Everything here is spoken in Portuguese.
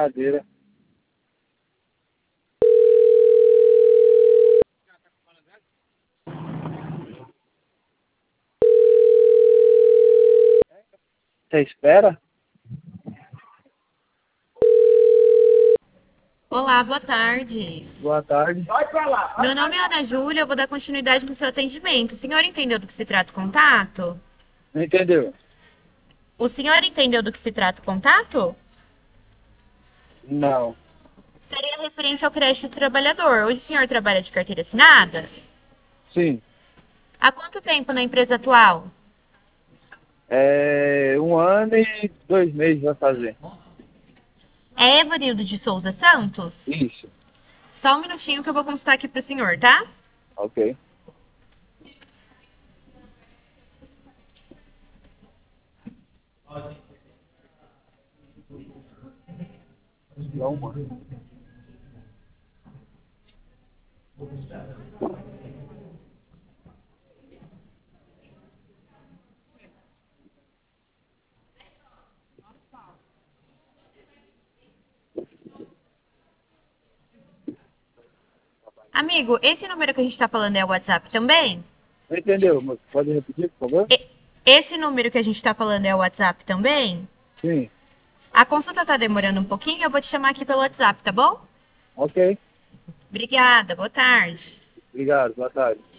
brincadeira. Você espera? Olá, boa tarde. Boa tarde. Meu nome é Ana Júlia, eu vou dar continuidade no seu atendimento. O senhor entendeu do que se trata o contato? Não entendeu? O senhor entendeu do que se trata o contato? Não. Seria referente ao crédito do trabalhador. Hoje o senhor trabalha de carteira assinada? Sim. Há quanto tempo na empresa atual? 1 ano e 2 meses vai fazer. É Evanildo de Souza Santos? Isso. Só um minutinho que eu vou consultar aqui pro senhor, tá? Ok. Não, mano. Amigo, esse número que a gente tá falando é o WhatsApp também? Não entendeu, moço? Pode repetir, por favor? Esse número que a gente tá falando é o WhatsApp também? Sim. A consulta tá demorando um pouquinho, eu vou te chamar aqui pelo WhatsApp, tá bom? Ok. Obrigada, boa tarde. Obrigado. Boa tarde.